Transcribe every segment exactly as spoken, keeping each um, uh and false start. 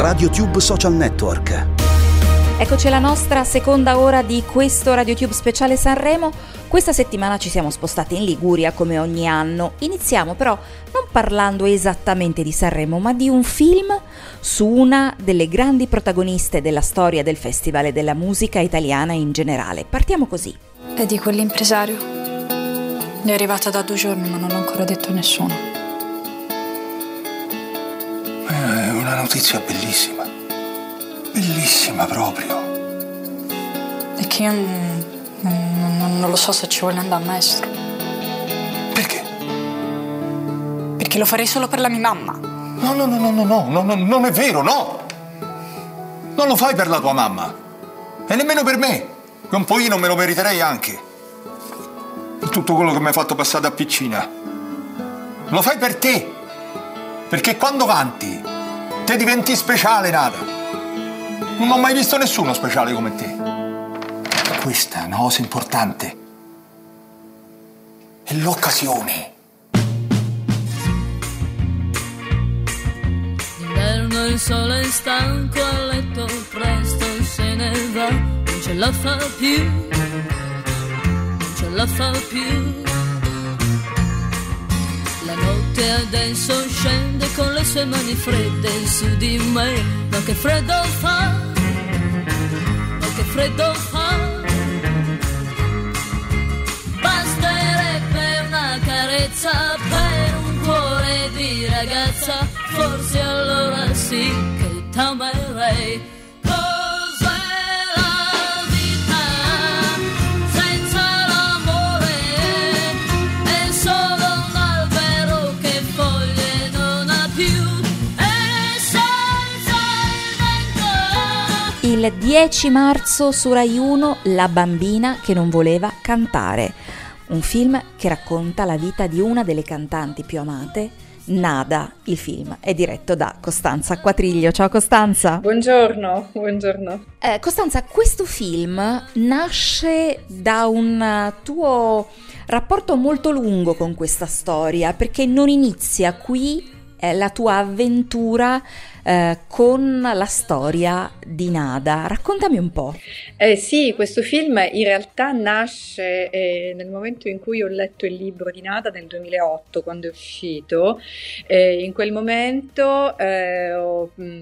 RadioTube Social Network. Eccoci alla nostra seconda ora di questo RadioTube speciale Sanremo. Questa settimana ci siamo spostati in Liguria come ogni anno. Iniziamo però non parlando esattamente di Sanremo, ma di un film su una delle grandi protagoniste della storia del Festival e della musica italiana in generale. Partiamo così. E di quell'impresario? Ne è arrivata da due giorni, ma non ho ancora detto a nessuno. È una notizia bellissima. Bellissima proprio. È che io non, non, non lo so se ci voglio andare, maestro. Perché? Perché lo farei solo per la mia mamma. No, no, no, no, no, no, no, no, non è vero, no! Non lo fai per la tua mamma. E nemmeno per me, che un po' io non me lo meriterei anche. Tutto quello che mi hai fatto passare da piccina. Lo fai per te. Perché quando canti, te diventi speciale, Nada. Non ho mai visto nessuno speciale come te. Questa è una cosa importante. È l'occasione. D'inverno il sole è stanco a letto, presto se ne va. Non ce la fa più, non ce la fa più. La notte adesso scende con le sue mani fredde su di me. Ma che freddo fa, ma che freddo fa. Basterebbe una carezza per un cuore di ragazza. Forse allora sì che t'amerei. Il dieci marzo su Rai uno La bambina che non voleva cantare, un film che racconta la vita di una delle cantanti più amate, Nada. Il film è diretto da Costanza Quatriglio. Ciao Costanza. Buongiorno, buongiorno. Eh, Costanza, questo film nasce da un tuo rapporto molto lungo con questa storia, perché non inizia qui eh, la tua avventura Eh, con la storia di Nada. Raccontami un po'. Eh sì, questo film in realtà nasce eh, nel momento in cui ho letto il libro di Nada nel duemilaotto, quando è uscito. Eh, in quel momento eh, ho, mh,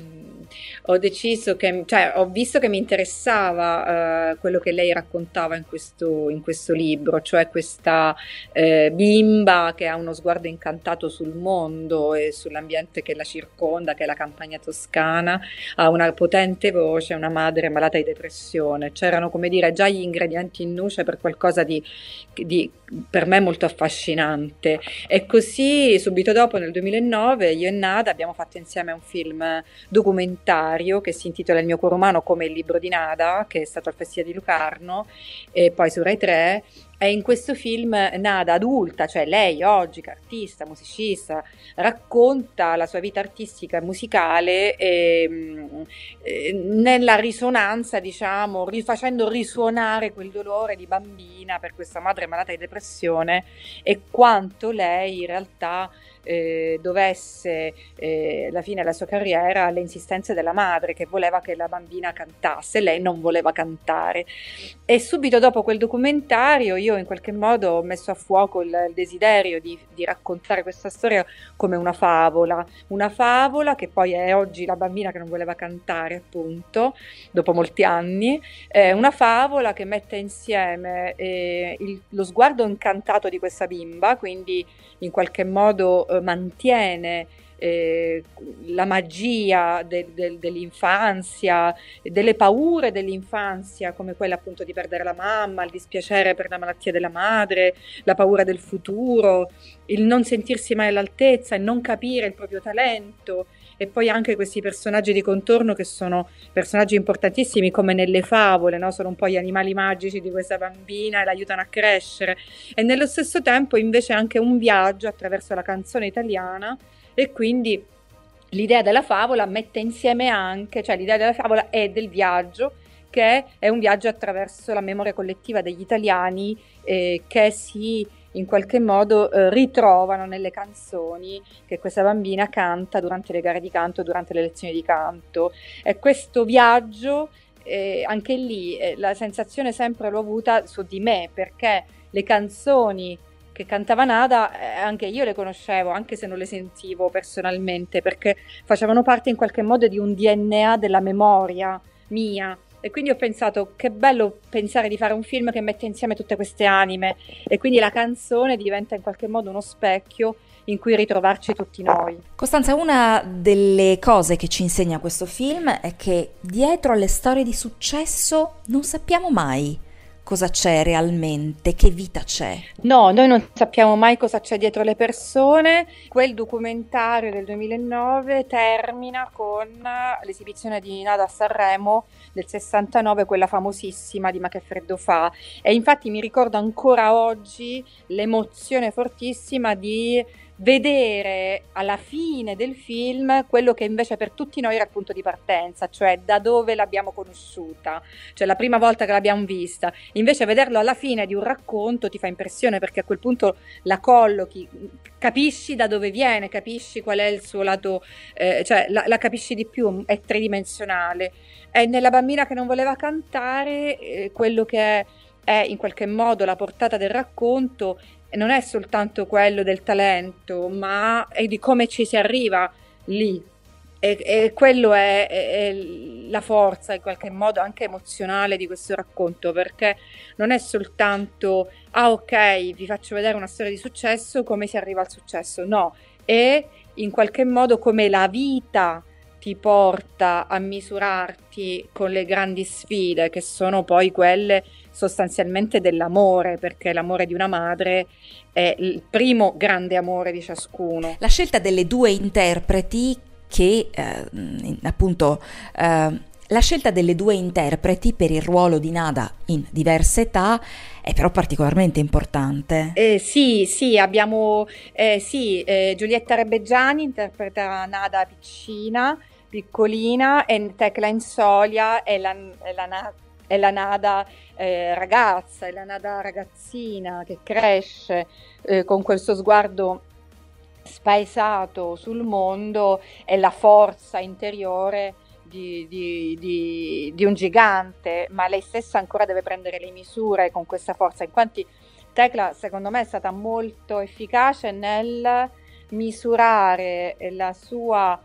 ho deciso che, cioè ho visto che mi interessava eh, quello che lei raccontava in questo, in questo libro, cioè questa eh, bimba che ha uno sguardo incantato sul mondo e sull'ambiente che la circonda, che è la campagna toscana, ha una potente voce, una madre malata di depressione. C'erano, come dire, già gli ingredienti in nuce per qualcosa di, di per me molto affascinante. E così subito dopo, nel duemilanove, io e Nada abbiamo fatto insieme un film documentario che si intitola Il mio cuore umano, come il libro di Nada, che è stato al Festival di Locarno e poi su Rai tre. E in questo film Nada adulta, cioè lei oggi che artista, musicista, racconta la sua vita artistica e musicale e, e, nella risonanza, diciamo, rifacendo risuonare quel dolore di bambina per questa madre malata di depressione e quanto lei in realtà eh, dovesse eh, alla fine della sua carriera alle insistenze della madre che voleva che la bambina cantasse, lei non voleva cantare. E subito dopo quel documentario io in qualche modo ho messo a fuoco il, il desiderio di, di raccontare questa storia come una favola, una favola che poi è oggi la bambina che non voleva cantare, appunto, dopo molti anni, è una favola che mette insieme eh, il, lo sguardo incantato di questa bimba, quindi in qualche modo eh, mantiene Eh, la magia de, de, dell'infanzia, delle paure dell'infanzia, come quella appunto di perdere la mamma, il dispiacere per la malattia della madre, la paura del futuro, il non sentirsi mai all'altezza, il non capire il proprio talento. E poi anche questi personaggi di contorno che sono personaggi importantissimi come nelle favole, no? Sono un po' gli animali magici di questa bambina e l'aiutano a crescere, e nello stesso tempo invece anche un viaggio attraverso la canzone italiana. E quindi l'idea della favola mette insieme anche, cioè l'idea della favola è del viaggio, che è un viaggio attraverso la memoria collettiva degli italiani eh, che si in qualche modo eh, ritrovano nelle canzoni che questa bambina canta durante le gare di canto, durante le lezioni di canto. E questo viaggio, eh, anche lì, eh, la sensazione sempre l'ho avuta su di me, perché le canzoni che cantava Nada, eh, anche io le conoscevo, anche se non le sentivo personalmente, perché facevano parte in qualche modo di un D N A della memoria mia. E quindi ho pensato, che bello pensare di fare un film che mette insieme tutte queste anime, e quindi la canzone diventa in qualche modo uno specchio in cui ritrovarci tutti noi. Costanza, una delle cose che ci insegna questo film è che dietro alle storie di successo non sappiamo mai cosa c'è realmente, che vita c'è. No, noi non sappiamo mai cosa c'è dietro le persone. Quel documentario del duemilanove termina con l'esibizione di Nada a Sanremo del sessantanove, quella famosissima di Ma che freddo fa. E infatti mi ricordo ancora oggi l'emozione fortissima di vedere alla fine del film quello che invece per tutti noi era il punto di partenza, cioè da dove l'abbiamo conosciuta, cioè la prima volta che l'abbiamo vista. Invece vederlo alla fine di un racconto ti fa impressione, perché a quel punto la collochi, capisci da dove viene, capisci qual è il suo lato, eh, cioè la, la capisci di più, è tridimensionale. E nella bambina che non voleva cantare, eh, quello che è, è in qualche modo la portata del racconto non è soltanto quello del talento, ma è di come ci si arriva lì, e, e quello è, è, è la forza in qualche modo anche emozionale di questo racconto, perché non è soltanto ah ok, vi faccio vedere una storia di successo, come si arriva al successo, no, è in qualche modo come la vita ti porta a misurarti con le grandi sfide, che sono poi quelle sostanzialmente dell'amore, perché l'amore di una madre è il primo grande amore di ciascuno. La scelta delle due interpreti che eh, appunto eh, la scelta delle due interpreti per il ruolo di Nada in diverse età è però particolarmente importante. Eh, sì, sì, abbiamo eh, sì, eh, Giulietta Rebeggiani interpreta Nada piccina, piccolina, e Tecla Insolia è la, è la, è la Nada eh, ragazza, è la Nada ragazzina che cresce eh, con questo sguardo spaesato sul mondo, è la forza interiore Di, di, di, di un gigante, ma lei stessa ancora deve prendere le misure con questa forza. Infatti Tecla secondo me è stata molto efficace nel misurare la sua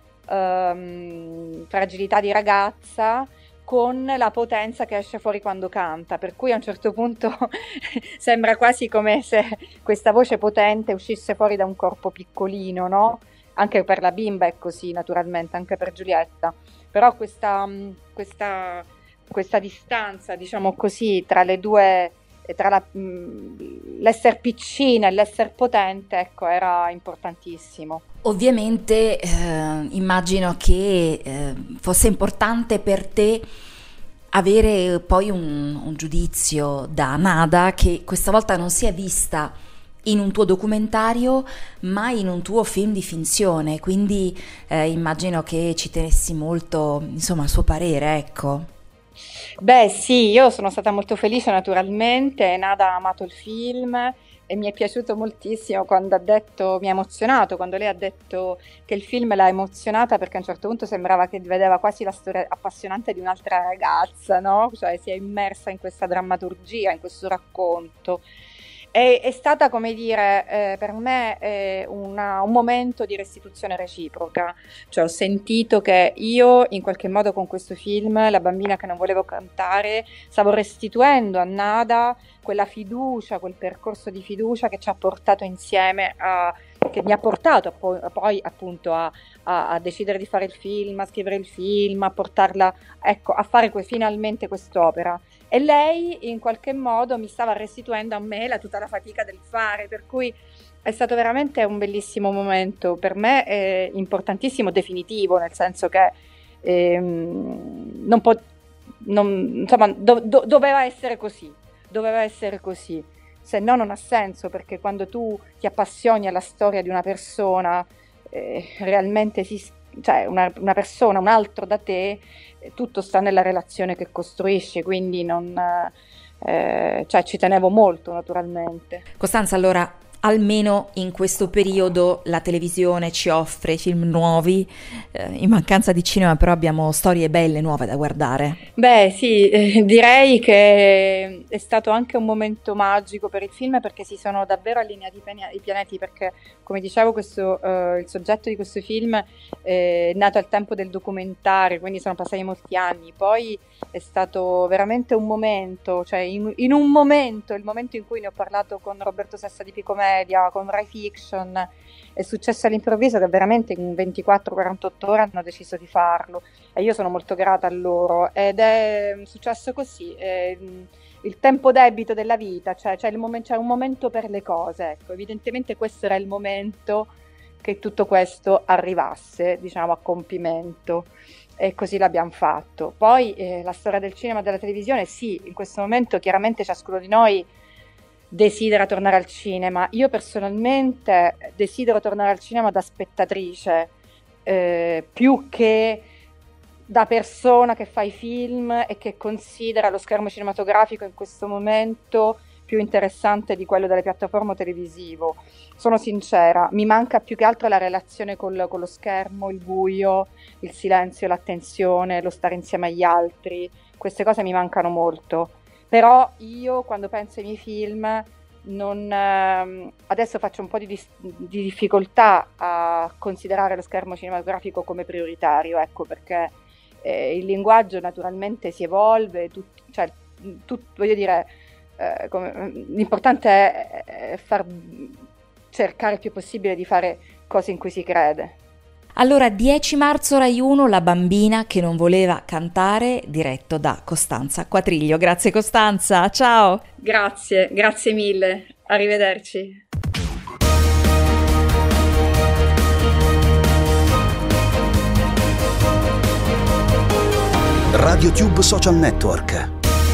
um, fragilità di ragazza con la potenza che esce fuori quando canta, per cui a un certo punto sembra quasi come se questa voce potente uscisse fuori da un corpo piccolino, no? Anche per la bimba è così, naturalmente, anche per Giulietta. Però questa, questa, questa distanza, diciamo così, tra le due, tra la, l'essere piccina e l'essere potente, ecco, era importantissimo. Ovviamente eh, immagino che eh, fosse importante per te avere poi un, un giudizio da Nada, che questa volta non si è vista in un tuo documentario, ma in un tuo film di finzione, quindi eh, immagino che ci tenessi molto, insomma, al suo parere, ecco. Beh sì, io sono stata molto felice naturalmente, Nada ha amato il film e mi è piaciuto moltissimo quando ha detto, mi ha emozionato quando lei ha detto che il film l'ha emozionata, perché a un certo punto sembrava che vedeva quasi la storia appassionante di un'altra ragazza, no? Cioè si è immersa in questa drammaturgia, in questo racconto. È, è stata, come dire, eh, per me eh, una, un momento di restituzione reciproca, cioè ho sentito che io in qualche modo con questo film, La bambina che non volevo cantare, stavo restituendo a Nada quella fiducia, quel percorso di fiducia che ci ha portato insieme a, che mi ha portato a poi, a poi appunto a, a, a decidere di fare il film, a scrivere il film, a portarla, ecco, a fare que- finalmente quest'opera. E lei in qualche modo mi stava restituendo a me la, tutta la fatica del fare, per cui è stato veramente un bellissimo momento, per me è importantissimo, definitivo, nel senso che ehm, non po- non, insomma, do- do- doveva essere così, doveva essere così, se no non ha senso, perché quando tu ti appassioni alla storia di una persona, eh, realmente si, cioè una, una persona, un altro da te, tutto sta nella relazione che costruisci, quindi non, eh, cioè ci tenevo molto naturalmente. Costanza, allora almeno in questo periodo la televisione ci offre film nuovi, eh, in mancanza di cinema però abbiamo storie belle, nuove da guardare. Beh sì, eh, direi che è stato anche un momento magico per il film, perché si sono davvero allineati i pianeti, perché come dicevo questo, eh, il soggetto di questo film è nato al tempo del documentario, quindi sono passati molti anni, poi è stato veramente un momento, cioè in, in un momento, il momento in cui ne ho parlato con Roberto Sessa di Picomedia, con Rai Fiction, è successo all'improvviso che veramente in ventiquattro quarantotto ore hanno deciso di farlo e io sono molto grata a loro, ed è successo così, è il tempo debito della vita, cioè c'è, il momen- c'è un momento per le cose, ecco, evidentemente questo era il momento che tutto questo arrivasse, diciamo, a compimento. E così l'abbiamo fatto. Poi eh, la storia del cinema e della televisione, sì, in questo momento chiaramente ciascuno di noi desidera tornare al cinema. Io personalmente desidero tornare al cinema da spettatrice, eh, più che da persona che fa i film e che considera lo schermo cinematografico in questo momento più interessante di quello delle piattaforme televisivo. Sono sincera, mi manca più che altro la relazione col, con lo schermo, il buio, il silenzio, l'attenzione, lo stare insieme agli altri. Queste cose mi mancano molto. Però io quando penso ai miei film non, eh, adesso faccio un po' di, dis- di difficoltà a considerare lo schermo cinematografico come prioritario, ecco, perché eh, il linguaggio naturalmente si evolve, tut- cioè, tut- voglio dire, eh, come, l'importante è, è far cercare il più possibile di fare cose in cui si crede. Allora, dieci marzo Rai uno, La bambina che non voleva cantare, diretto da Costanza Quatriglio. Grazie Costanza, ciao! Grazie, grazie mille, arrivederci. RadioTube Social Network.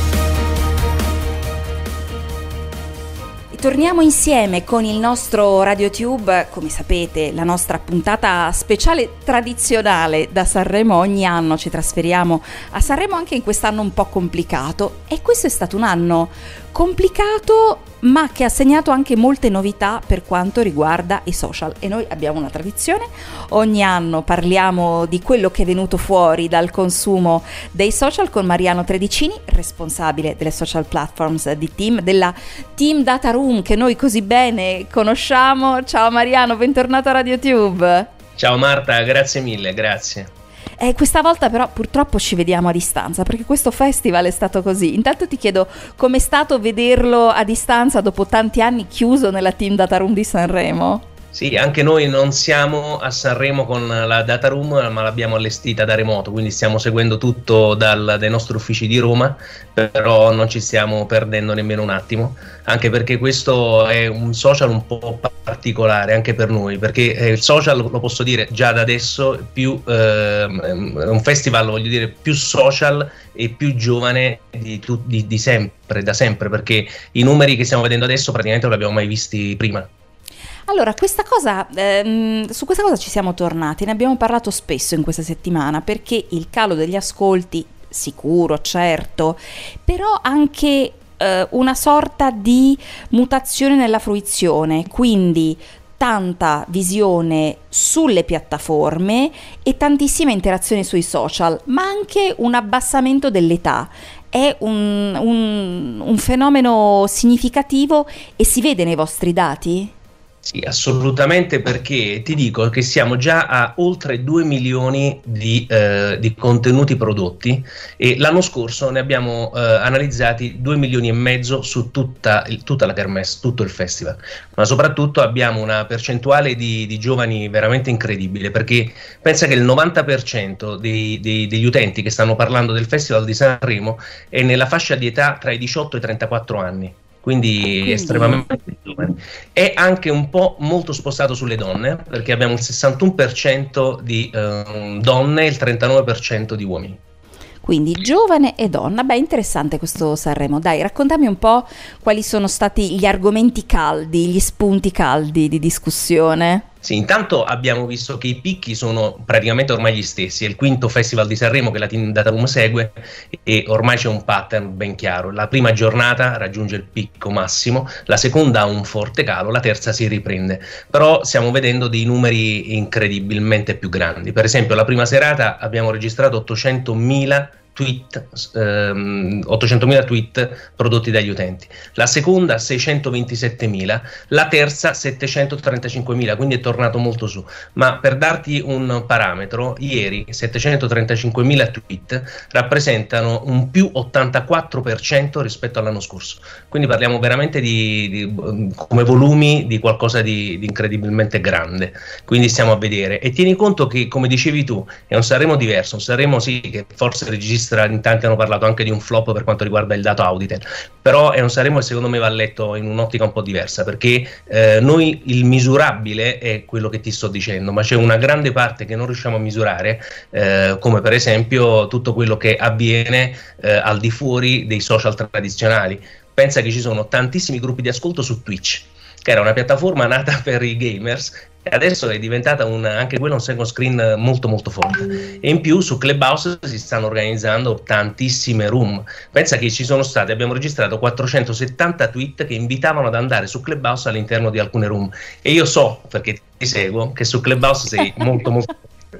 Torniamo insieme con il nostro RadioTube, come sapete la nostra puntata speciale tradizionale da Sanremo, ogni anno ci trasferiamo a Sanremo, anche in quest'anno un po' complicato, e questo è stato un anno complicato ma che ha segnato anche molte novità per quanto riguarda i social, e noi abbiamo una tradizione, ogni anno parliamo di quello che è venuto fuori dal consumo dei social con Mariano Tredicini, responsabile delle social platforms di Team, della Team Data Room che noi così bene conosciamo. Ciao Mariano, bentornato a RadioTube. Ciao Marta, grazie mille, grazie. Eh, questa volta però purtroppo ci vediamo a distanza, perché questo festival è stato così. Intanto ti chiedo com'è stato vederlo a distanza dopo tanti anni chiuso nella Team Data Room di Sanremo. Sì, anche noi non siamo a Sanremo con la Data Room, ma l'abbiamo allestita da remoto, quindi stiamo seguendo tutto dal, dai nostri uffici di Roma, però non ci stiamo perdendo nemmeno un attimo, anche perché questo è un social un po' particolare anche per noi, perché il social, lo posso dire già da adesso, più eh, un festival, voglio dire, più social e più giovane di, di, di sempre, da sempre, perché i numeri che stiamo vedendo adesso praticamente non li abbiamo mai visti prima. Allora, questa cosa, ehm, su questa cosa ci siamo tornati, ne abbiamo parlato spesso in questa settimana, perché il calo degli ascolti, sicuro, certo, però anche eh, una sorta di mutazione nella fruizione, quindi tanta visione sulle piattaforme e tantissime interazioni sui social, ma anche un abbassamento dell'età. È un, un, un fenomeno significativo e si vede nei vostri dati? Sì, assolutamente, perché ti dico che siamo già a oltre due milioni di, eh, di contenuti prodotti, e l'anno scorso ne abbiamo eh, analizzati due milioni e mezzo su tutta, il, tutta la kermesse, tutto il festival, ma soprattutto abbiamo una percentuale di, di giovani veramente incredibile, perché pensa che il novanta per cento dei, dei, degli utenti che stanno parlando del Festival di Sanremo è nella fascia di età tra i diciotto e i trentaquattro anni. Quindi, Quindi estremamente giovane. È anche un po' molto spostato sulle donne, perché abbiamo il sessantuno per cento di eh, donne e il trentanove per cento di uomini. Quindi giovane e donna. Beh, interessante questo Sanremo. Dai, raccontami un po' quali sono stati gli argomenti caldi, gli spunti caldi di discussione. Sì, intanto abbiamo visto che i picchi sono praticamente ormai gli stessi, è il quinto Festival di Sanremo che la Team Data Room segue e ormai c'è un pattern ben chiaro. La prima giornata raggiunge il picco massimo, la seconda ha un forte calo, la terza si riprende, però stiamo vedendo dei numeri incredibilmente più grandi. Per esempio la prima serata abbiamo registrato ottocentomila tweet, ehm, ottocentomila tweet prodotti dagli utenti, la seconda seicentoventisettemila, la terza settecentotrentacinquemila, quindi è tornato molto su. Ma per darti un parametro, ieri settecentotrentacinquemila tweet rappresentano un più ottantaquattro per cento rispetto all'anno scorso, quindi parliamo veramente di, di come volumi di qualcosa di, di incredibilmente grande, quindi stiamo a vedere. E tieni conto che, come dicevi tu, è un Sanremo diverso, un Sanremo sì che forse registra, in tanti hanno parlato anche di un flop per quanto riguarda il dato Auditel, però è un Sanremo che secondo me va letto in un'ottica un po' diversa, perché eh, noi il misurabile è quello che ti sto dicendo, ma c'è una grande parte che non riusciamo a misurare, eh, come per esempio tutto quello che avviene eh, al di fuori dei social tradizionali. Pensa che ci sono tantissimi gruppi di ascolto su Twitch, che era una piattaforma nata per i gamers, e adesso è diventata un, anche quella un second screen molto molto forte. E in più su Clubhouse si stanno organizzando tantissime room. Pensa che ci sono state, abbiamo registrato quattrocentosettanta tweet che invitavano ad andare su Clubhouse all'interno di alcune room, e io so, perché ti seguo, che su Clubhouse sei molto molto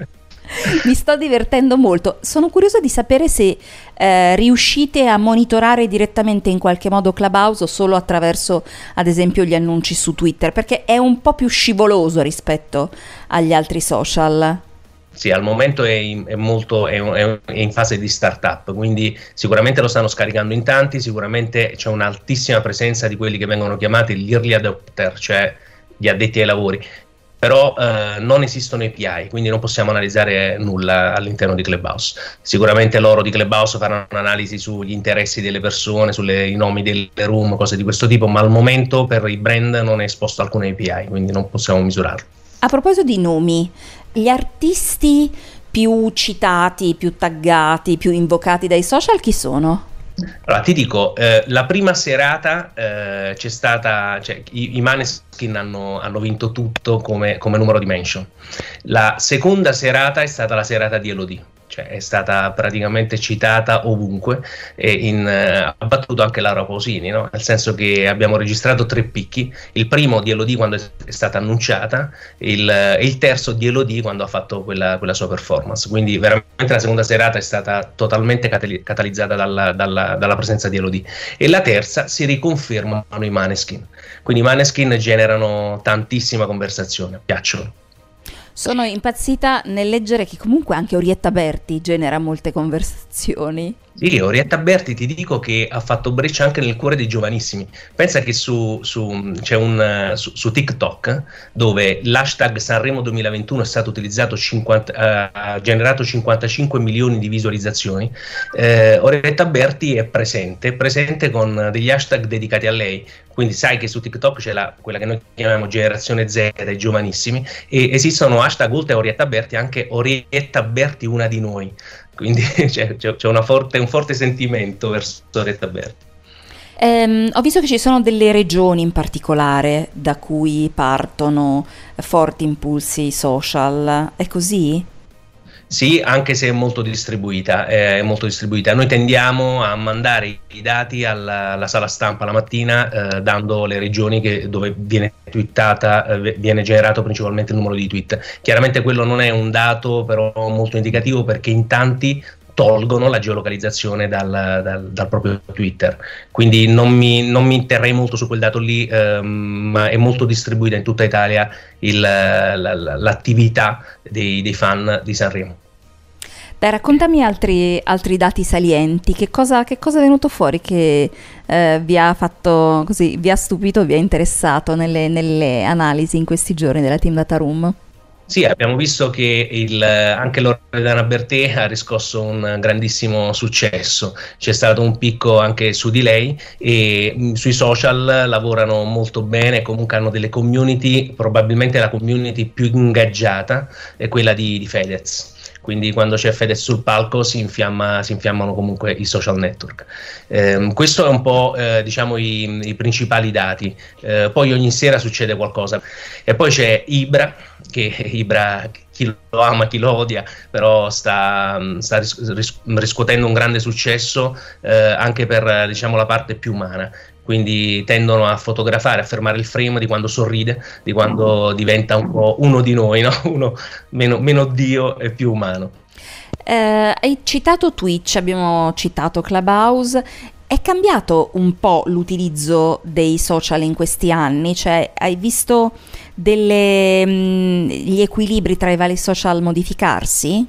mi sto divertendo molto. Sono curiosa di sapere se eh, riuscite a monitorare direttamente in qualche modo Clubhouse o solo attraverso, ad esempio, gli annunci su Twitter, perché è un po' più scivoloso rispetto agli altri social. Sì, al momento è in, è molto, è, è in fase di startup, quindi sicuramente lo stanno scaricando in tanti, sicuramente c'è un'altissima presenza di quelli che vengono chiamati gli early adopter, cioè gli addetti ai lavori. Però eh, non esistono A P I, quindi non possiamo analizzare nulla all'interno di Clubhouse. Sicuramente loro di Clubhouse faranno un'analisi sugli interessi delle persone, sui nomi delle room, cose di questo tipo, ma al momento per i brand non è esposto alcun A P I, quindi non possiamo misurarlo. A proposito di nomi, gli artisti più citati, più taggati, più invocati dai social chi sono? Allora ti dico, eh, la prima serata eh, c'è stata, cioè, i, i Maneskin hanno, hanno vinto tutto come, come numero di mention. La seconda serata è stata la serata di Elodie, cioè è stata praticamente citata ovunque, e in, eh, ha battuto anche Laura Pausini, no? Nel senso che abbiamo registrato tre picchi, il primo di Elodie quando è stata annunciata, il, e il terzo di Elodie quando ha fatto quella, quella sua performance, quindi veramente la seconda serata è stata totalmente catali- catalizzata dalla, dalla, dalla presenza di Elodie, e la terza si riconfermano i Maneskin, quindi i Maneskin generano tantissima conversazione, piacciono. Sono impazzita nel leggere che comunque anche Orietta Berti genera molte conversazioni. Sì, Orietta Berti ti dico che ha fatto breccia anche nel cuore dei giovanissimi. Pensa che su, su, c'è un, su, su TikTok dove l'hashtag Sanremo duemilaventuno è stato utilizzato, cinquanta, uh, ha generato cinquantacinque milioni di visualizzazioni. Eh, Orietta Berti è presente, presente con degli hashtag dedicati a lei. Quindi sai che su TikTok c'è la, quella che noi chiamiamo generazione Z, i giovanissimi, e esistono hashtag oltre a Orietta Berti anche Orietta Berti una di noi. Quindi c'è, c'è una forte, un forte sentimento verso Orietta Berti. Um, ho visto che ci sono delle regioni in particolare da cui partono forti impulsi social, è così? Sì, anche se è molto distribuita, è molto distribuita. Noi tendiamo a mandare i dati alla, alla sala stampa la mattina, eh, dando le regioni che, dove viene twittata, eh, viene generato principalmente il numero di tweet. Chiaramente quello non è un dato però molto indicativo, perché in tanti tolgono la geolocalizzazione dal, dal, dal proprio Twitter, quindi non mi, non mi terrei molto su quel dato lì, ehm, ma è molto distribuita in tutta Italia il, la, la, l'attività dei, dei fan di Sanremo. Dai, raccontami altri, altri dati salienti, che cosa, che cosa è venuto fuori che eh, vi ha fatto così, vi ha stupito, vi ha interessato nelle, nelle analisi in questi giorni della Team Data Room? Sì, abbiamo visto che il, anche Loredana Bertè ha riscosso un grandissimo successo, c'è stato un picco anche su di lei, e mh, sui social lavorano molto bene, comunque hanno delle community, probabilmente la community più ingaggiata è quella di, di Fedez. Quindi quando c'è Fedez sul palco si, infiamma, si infiammano comunque i social network. Eh, questo è un po' eh, diciamo i, i principali dati, eh, poi ogni sera succede qualcosa. E poi c'è Ibra, che Ibra, chi lo ama, chi lo odia, però sta, sta ris- ris- riscuotendo un grande successo eh, anche per, diciamo, la parte più umana. Quindi tendono a fotografare, a fermare il frame di quando sorride, di quando diventa un po' uno di noi, no? Uno meno, meno Dio e più umano. Eh, hai citato Twitch, abbiamo citato Clubhouse. È cambiato un po' l'utilizzo dei social in questi anni? Cioè, hai visto delle, mh, gli equilibri tra i vari social modificarsi?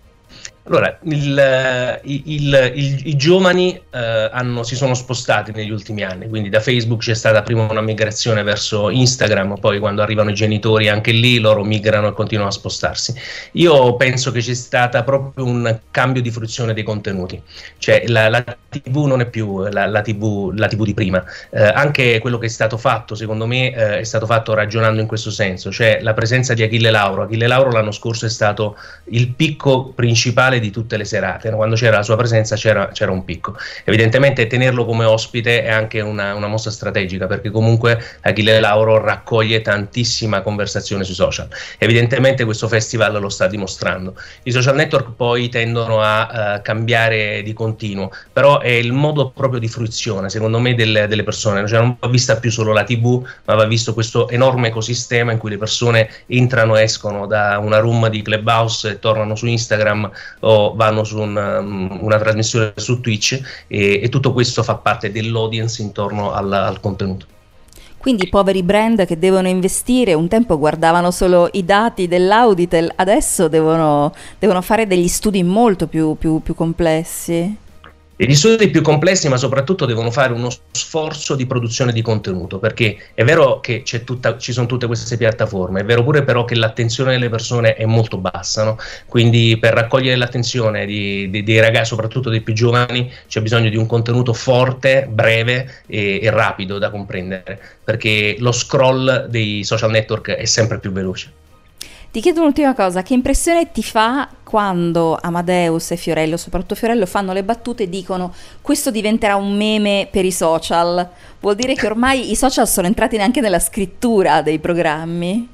Allora, il, il, il, il, i giovani eh, hanno, si sono spostati negli ultimi anni, quindi da Facebook c'è stata prima una migrazione verso Instagram, poi quando arrivano i genitori anche lì loro migrano e continuano a spostarsi. Io penso che c'è stata proprio un cambio di fruizione dei contenuti, cioè la, la tivù non è più la, la, tivù, la tivù di prima, eh, anche quello che è stato fatto secondo me eh, è stato fatto ragionando in questo senso, cioè la presenza di Achille Lauro. Achille Lauro l'anno scorso è stato il picco principale di tutte le serate, no? Quando c'era la sua presenza c'era, c'era un picco. Evidentemente tenerlo come ospite è anche una, una mossa strategica, perché comunque Achille Lauro raccoglie tantissima conversazione sui social. Evidentemente questo festival lo sta dimostrando. I social network poi tendono a uh, cambiare di continuo, però è il modo proprio di fruizione secondo me delle, delle persone, cioè non va vista più solo la tivù, ma va visto questo enorme ecosistema in cui le persone entrano e escono da una room di Clubhouse e tornano su Instagram o vanno su un, um, una trasmissione su Twitch, e, e tutto questo fa parte dell'audience intorno al, al contenuto. Quindi i poveri brand che devono investire, un tempo guardavano solo i dati dell'Auditel, adesso devono, devono fare degli studi molto più, più, più complessi. E gli studi più complessi, ma soprattutto devono fare uno sforzo di produzione di contenuto, perché è vero che c'è tutta, ci sono tutte queste piattaforme, è vero pure però che l'attenzione delle persone è molto bassa, no? Quindi per raccogliere l'attenzione di, di, dei ragazzi, soprattutto dei più giovani, c'è bisogno di un contenuto forte, breve e, e rapido da comprendere, perché lo scroll dei social network è sempre più veloce. Ti chiedo un'ultima cosa, che impressione ti fa quando Amadeus e Fiorello, soprattutto Fiorello, fanno le battute e dicono questo diventerà un meme per i social? Vuol dire che ormai i social sono entrati neanche nella scrittura dei programmi?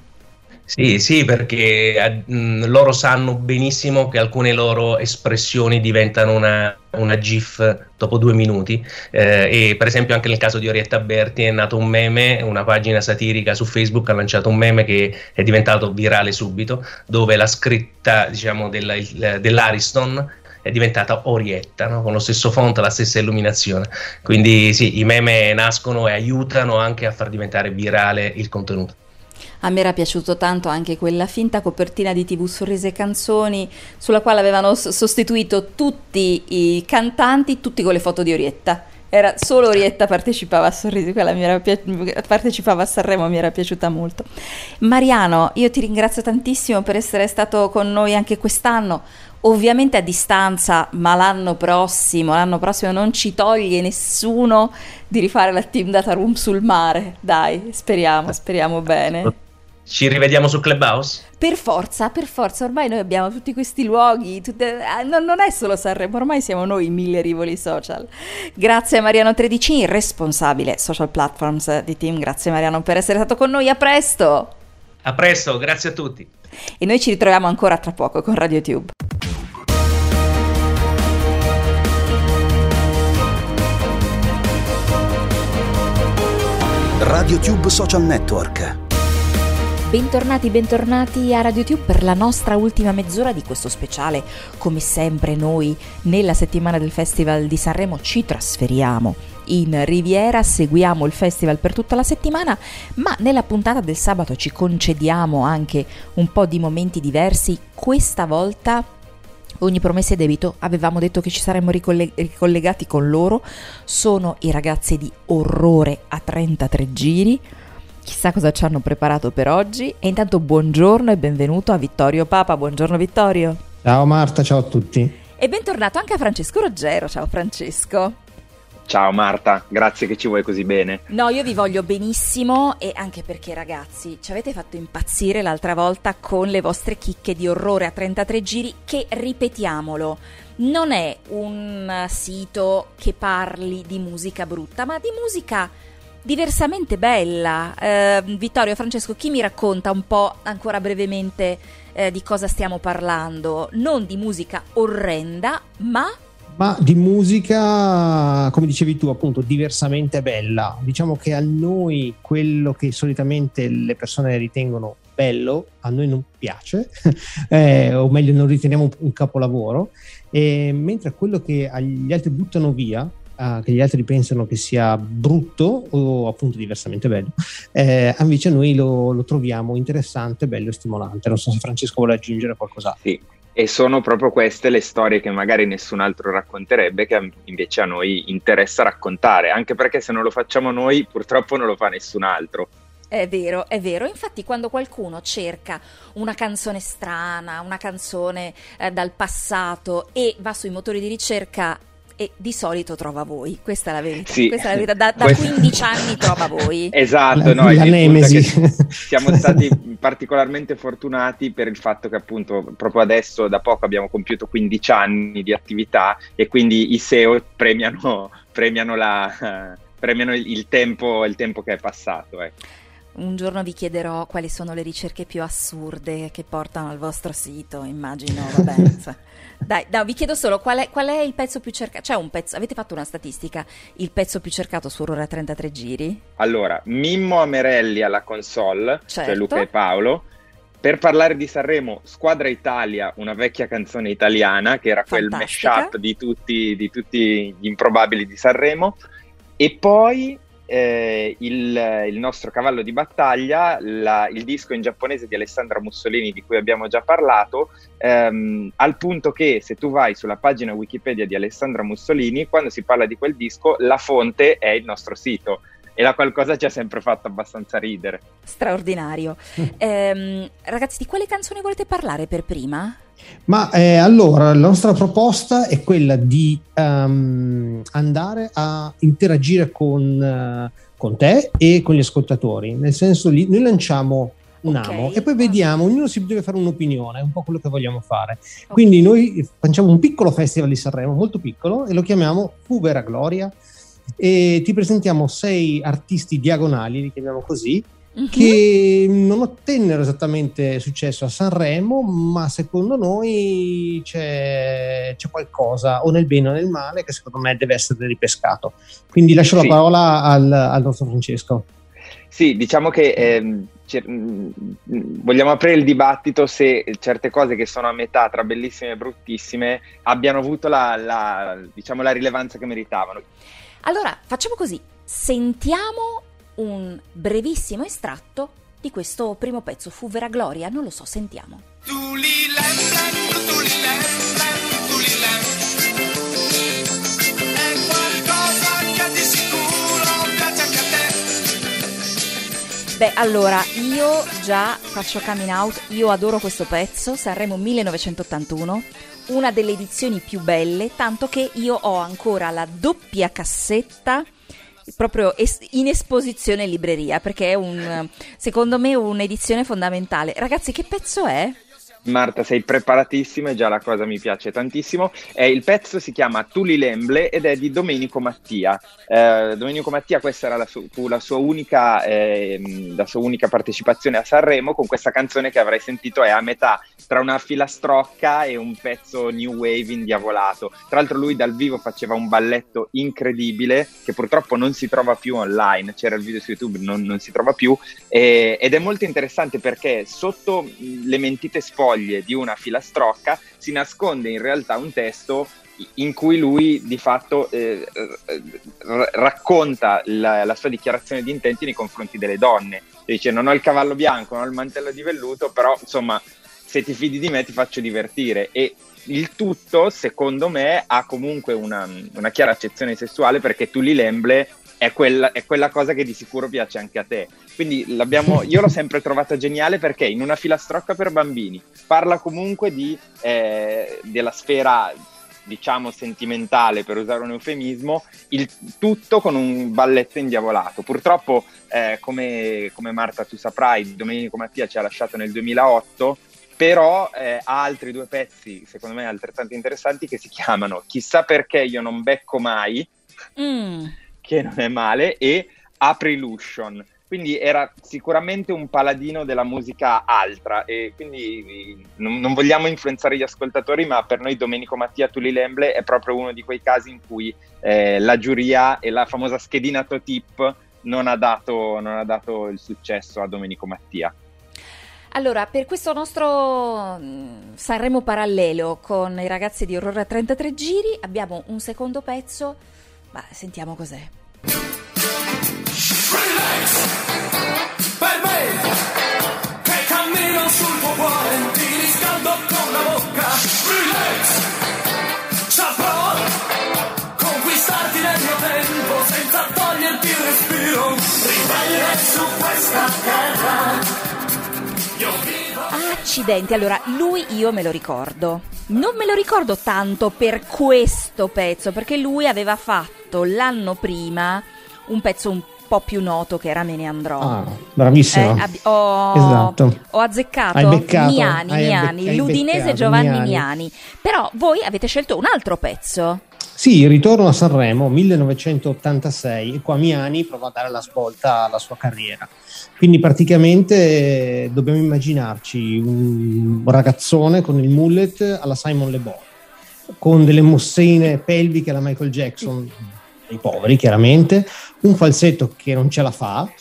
Sì, sì, perché mh, loro sanno benissimo che alcune loro espressioni diventano una, una GIF dopo due minuti eh, e per esempio anche nel caso di Orietta Berti è nato un meme, una pagina satirica su Facebook ha lanciato un meme che è diventato virale subito, dove la scritta, diciamo, della, il, dell'Ariston è diventata Orietta, no? Con lo stesso font, la stessa illuminazione. Quindi sì, i meme nascono e aiutano anche a far diventare virale il contenuto. A me era piaciuto tanto anche quella finta copertina di tivù Sorrisi e Canzoni, sulla quale avevano sostituito tutti i cantanti, tutti con le foto di Orietta. Era solo Orietta partecipava a Sorrisi, quella mi era pi- partecipava a Sanremo, mi era piaciuta molto. Mariano, io ti ringrazio tantissimo per essere stato con noi anche quest'anno, ovviamente a distanza, ma l'anno prossimo, l'anno prossimo non ci toglie nessuno di rifare la Team Data Room sul mare, dai, speriamo, speriamo bene. Ci rivediamo su Clubhouse? Per forza, per forza, ormai noi abbiamo tutti questi luoghi, tutte, non, non è solo Sanremo, ormai siamo noi i mille rivoli social. Grazie a Mariano Tredicini, responsabile social platforms di Team, grazie Mariano per essere stato con noi, a presto! A presto, grazie a tutti! E noi ci ritroviamo ancora tra poco con RadioTube. RadioTube Social Network. Bentornati, bentornati a RadioTube per la nostra ultima mezz'ora di questo speciale. Come sempre noi nella settimana del Festival di Sanremo ci trasferiamo in Riviera, seguiamo il festival per tutta la settimana, ma nella puntata del sabato ci concediamo anche un po' di momenti diversi. Questa volta, ogni promessa e debito, avevamo detto che ci saremmo ricolle- ricollegati con loro. Sono i ragazzi di Orrore a trentatré giri. Chissà cosa ci hanno preparato per oggi. E intanto buongiorno e benvenuto a Vittorio Papa. Buongiorno Vittorio. Ciao Marta, ciao a tutti. E bentornato anche a Francesco Ruggero. Ciao Francesco. Ciao Marta, grazie che ci vuoi così bene. No, io vi voglio benissimo, e anche perché ragazzi ci avete fatto impazzire l'altra volta con le vostre chicche di Orrore a trentatré giri, che, ripetiamolo, non è un sito che parli di musica brutta, ma di musica Diversamente bella. Eh, Vittorio, Francesco, chi mi racconta un po' ancora brevemente eh, di cosa stiamo parlando? Non di musica orrenda, ma... Ma di musica, come dicevi tu, appunto, diversamente bella. Diciamo che a noi quello che solitamente le persone ritengono bello, a noi non piace, eh, o meglio non riteniamo un capolavoro, e mentre quello che agli altri buttano via, Uh, che gli altri pensano che sia brutto o appunto diversamente bello, eh, invece noi lo, lo troviamo interessante, bello e stimolante. Non so se Francesco vuole aggiungere qualcos'altro. Sì, e sono proprio queste le storie che magari nessun altro racconterebbe, che invece a noi interessa raccontare, anche perché se non lo facciamo noi purtroppo non lo fa nessun altro. È vero, è vero. Infatti quando qualcuno cerca una canzone strana, una canzone eh, dal passato e va sui motori di ricerca, e di solito trova voi, questa è la verità, sì. questa è la verità. Da, da quindici anni trova voi. Esatto, la, no, la nemesi. Siamo stati particolarmente fortunati per il fatto che appunto proprio adesso da poco abbiamo compiuto quindici anni di attività e quindi i S E O premiano, premiano, la, premiano il, il, tempo, il tempo che è passato. Ecco. Un giorno vi chiederò quali sono le ricerche più assurde che portano al vostro sito, immagino, vabbè. Dai, no, vi chiedo solo qual è, qual è il pezzo più cercato. C'è un pezzo, avete fatto una statistica, il pezzo più cercato su Aurora trentatré giri? Allora, Mimmo Amerelli alla console, certo. Cioè Luca e Paolo. Per parlare di Sanremo, Squadra Italia, una vecchia canzone italiana che era fantastica. Quel mashup di tutti, di tutti gli improbabili di Sanremo. E poi eh, il, il nostro cavallo di battaglia, la, il disco in giapponese di Alessandra Mussolini, di cui abbiamo già parlato, ehm, al punto che se tu vai sulla pagina Wikipedia di Alessandra Mussolini, quando si parla di quel disco, la fonte è il nostro sito. E la qualcosa ci ha sempre fatto abbastanza ridere. Straordinario. ehm, ragazzi, di quale canzone volete parlare per prima? Ma eh, allora, la nostra proposta è quella di um, andare a interagire con, uh, con te e con gli ascoltatori. Nel senso, lì noi lanciamo un okay. amo e poi vediamo, ognuno si deve fare un'opinione, è un po' quello che vogliamo fare. Okay. Quindi noi facciamo un piccolo festival di Sanremo, molto piccolo, e lo chiamiamo Fu Vera Gloria. E ti presentiamo sei artisti diagonali, li chiamiamo così, uh-huh. che non ottennero esattamente successo a Sanremo, ma secondo noi c'è, c'è qualcosa, o nel bene o nel male, che secondo me deve essere ripescato. Quindi lascio sì. la parola al, al nostro Francesco. Sì, diciamo che ehm, cer- vogliamo aprire il dibattito se certe cose che sono a metà tra bellissime e bruttissime abbiano avuto la, la, diciamo, la rilevanza che meritavano. Allora, facciamo così, sentiamo un brevissimo estratto di questo primo pezzo, Fu Vera Gloria, non lo so, sentiamo. È qualcosa che di sicuro piace anche a te. Beh, allora, io già faccio coming out, io adoro questo pezzo, Sanremo millenovecentottantuno, una delle edizioni più belle, tanto che io ho ancora la doppia cassetta proprio es- in esposizione in libreria, perché è un, secondo me, un'edizione fondamentale. Ragazzi, che pezzo è? Marta, sei preparatissima e già la cosa mi piace tantissimo. Eh, il pezzo si chiama Tuli Lemble ed è di Domenico Mattia. Eh, Domenico Mattia, questa era la, su- fu la sua unica eh, la sua unica partecipazione a Sanremo, con questa canzone che avrai sentito è a metà tra una filastrocca e un pezzo new wave indiavolato. Tra l'altro lui dal vivo faceva un balletto incredibile che purtroppo non si trova più online, c'era il video su YouTube, non, non si trova più, eh, ed è molto interessante perché sotto le mentite sfoglie di una filastrocca si nasconde in realtà un testo in cui lui di fatto eh, r- racconta la, la sua dichiarazione di intenti nei confronti delle donne. E dice: non ho il cavallo bianco, non ho il mantello di velluto, però insomma se ti fidi di me ti faccio divertire. E il tutto secondo me ha comunque una, una chiara accezione sessuale, perché Tuli Lemble è quella, è quella cosa che di sicuro piace anche a te. Quindi l'abbiamo, io l'ho sempre trovata geniale, perché in una filastrocca per bambini parla comunque di eh, della sfera, diciamo, sentimentale, per usare un eufemismo, il tutto con un balletto indiavolato. Purtroppo eh, come, come Marta tu saprai, Domenico Mattia ci ha lasciato nel duemilaotto, però eh, ha altri due pezzi secondo me altrettanto interessanti che si chiamano Chissà perché io non becco mai, mm. che non è male, e Aprillusion. Quindi era sicuramente un paladino della musica altra, e quindi non, non vogliamo influenzare gli ascoltatori, ma per noi Domenico Mattia Tuli Lemble è proprio uno di quei casi in cui eh, la giuria e la famosa schedina Totip non ha dato, non ha dato il successo a Domenico Mattia. Allora, per questo nostro Sanremo parallelo con i ragazzi di Orrore a trentatré giri abbiamo un secondo pezzo, ma sentiamo cos'è. Relax, per me, che cammino sul tuo cuore, ti riscaldo con la bocca. Relax, saprò conquistarti nel mio tempo, senza toglierti il respiro. Ribelle su questa terra. Accidenti, allora lui io me lo ricordo, non me lo ricordo tanto per questo pezzo, perché lui aveva fatto l'anno prima un pezzo un po' più noto che era Me ne andrò. Ah, bravissimo. Eh, ab- ho, esatto. ho azzeccato Hai beccato, Miani, hai Miani, bec- hai l'udinese beccato, Giovanni Miani. Miani. Però voi avete scelto un altro pezzo. Sì, ritorno a Sanremo millenovecentottantasei, e qua Miani prova a dare la svolta alla sua carriera. Quindi praticamente eh, dobbiamo immaginarci un ragazzone con il mullet alla Simon Le Bon, con delle mossine pelviche alla Michael Jackson, dei poveri chiaramente, un falsetto che non ce la fa